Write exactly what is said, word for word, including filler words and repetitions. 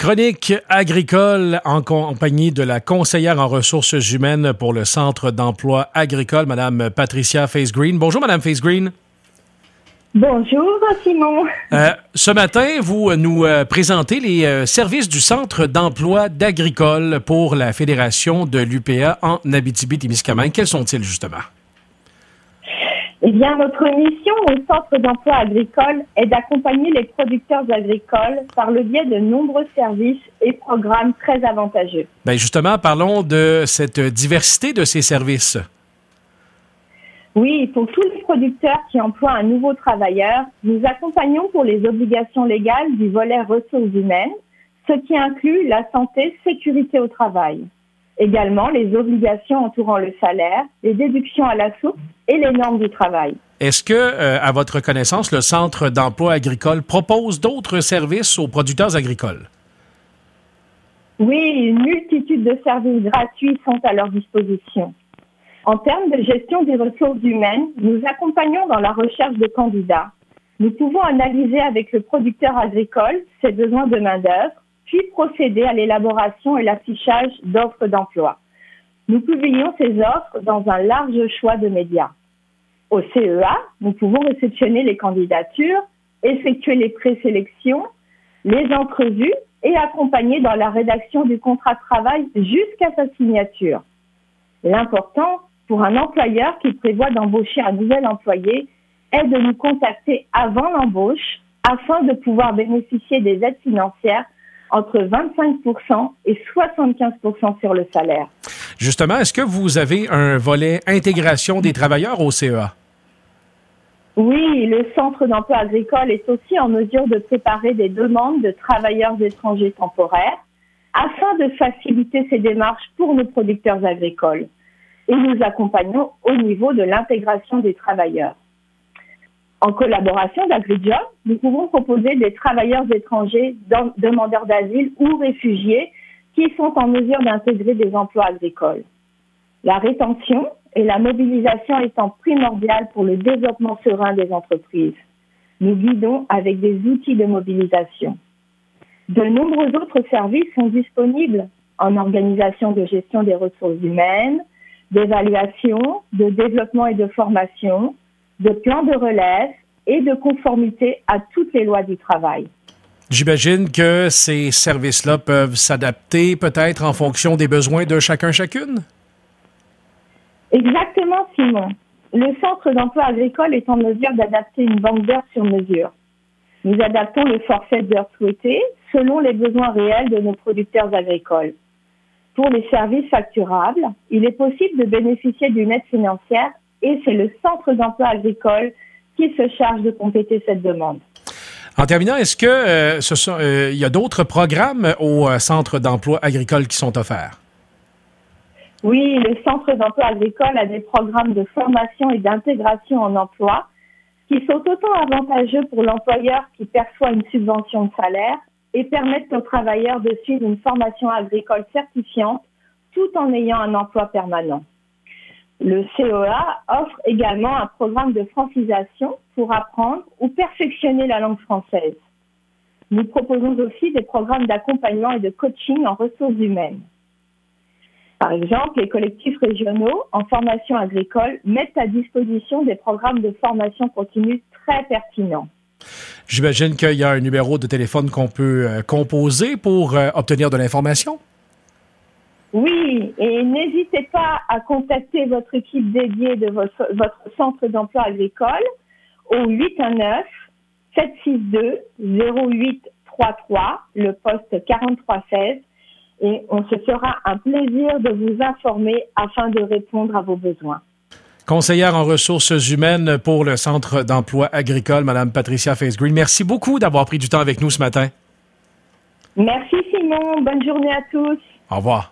Chronique agricole en compagnie de la conseillère en ressources humaines pour le Centre d'emploi agricole, Mme Patricia Faze-Green. Bonjour, Mme Faze-Green. Bonjour, Simon. Euh, ce matin, vous nous euh, présentez les euh, services du Centre d'emploi agricole pour la Fédération de l'U P A en Abitibi-Témiscamingue. Quels sont-ils, justement? Eh bien, notre mission au Centre d'emploi agricole est d'accompagner les producteurs agricoles par le biais de nombreux services et programmes très avantageux. Bien, justement, parlons de cette diversité de ces services. Oui, pour tous les producteurs qui emploient un nouveau travailleur, nous accompagnons pour les obligations légales du volet ressources humaines, ce qui inclut la santé, sécurité au travail. Également, les obligations entourant le salaire, les déductions à la source et les normes du travail. Est-ce que, euh, à votre connaissance, le Centre d'emploi agricole propose d'autres services aux producteurs agricoles? Oui, une multitude de services gratuits sont à leur disposition. En termes de gestion des ressources humaines, nous accompagnons dans la recherche de candidats. Nous pouvons analyser avec le producteur agricole ses besoins de main-d'œuvre, puis procéder à l'élaboration et l'affichage d'offres d'emploi. Nous publions ces offres dans un large choix de médias. Au C E A, nous pouvons réceptionner les candidatures, effectuer les présélections, les entrevues et accompagner dans la rédaction du contrat de travail jusqu'à sa signature. L'important pour un employeur qui prévoit d'embaucher un nouvel employé est de nous contacter avant l'embauche afin de pouvoir bénéficier des aides financières entre vingt-cinq pour cent et soixante-quinze pour cent sur le salaire. Justement, est-ce que vous avez un volet intégration des travailleurs au C E A? Oui, le Centre d'emploi agricole est aussi en mesure de préparer des demandes de travailleurs étrangers temporaires afin de faciliter ces démarches pour nos producteurs agricoles. Et nous accompagnons au niveau de l'intégration des travailleurs. En collaboration d'AgriJob, nous pouvons proposer des travailleurs étrangers demandeurs d'asile ou réfugiés qui sont en mesure d'intégrer des emplois agricoles. La rétention et la mobilisation étant primordiales pour le développement serein des entreprises. Nous guidons avec des outils de mobilisation. De nombreux autres services sont disponibles en organisation de gestion des ressources humaines, d'évaluation, de développement et de formation, de plans de relève et de conformité à toutes les lois du travail. J'imagine que ces services-là peuvent s'adapter peut-être en fonction des besoins de chacun chacune? Exactement, Simon. Le Centre d'emploi agricole est en mesure d'adapter une banque d'heures sur mesure. Nous adaptons le forfait d'heures souhaité selon les besoins réels de nos producteurs agricoles. Pour les services facturables, il est possible de bénéficier d'une aide financière et c'est le Centre d'emploi agricole qui se charge de compléter cette demande. En terminant, est-ce que euh, ce sont, euh, y a d'autres programmes au euh, Centre d'emploi agricole qui sont offerts? Oui, le Centre d'emploi agricole a des programmes de formation et d'intégration en emploi qui sont autant avantageux pour l'employeur qui perçoit une subvention de salaire et permettent aux travailleurs de suivre une formation agricole certifiante tout en ayant un emploi permanent. Le C E A offre également un programme de francisation pour apprendre ou perfectionner la langue française. Nous proposons aussi des programmes d'accompagnement et de coaching en ressources humaines. Par exemple, les collectifs régionaux en formation agricole mettent à disposition des programmes de formation continue très pertinents. J'imagine qu'il y a un numéro de téléphone qu'on peut euh, composer pour euh, obtenir de l'information? Oui, et n'hésitez pas à contacter votre équipe dédiée de votre, votre centre d'emploi agricole au huit un neuf sept six deux zéro huit trois trois, le poste quarante-trois seize, et on se fera un plaisir de vous informer afin de répondre à vos besoins. Conseillère en ressources humaines pour le Centre d'emploi agricole, Mme Patricia Faze-Green. Merci beaucoup d'avoir pris du temps avec nous ce matin. Merci Simon, bonne journée à tous. Au revoir.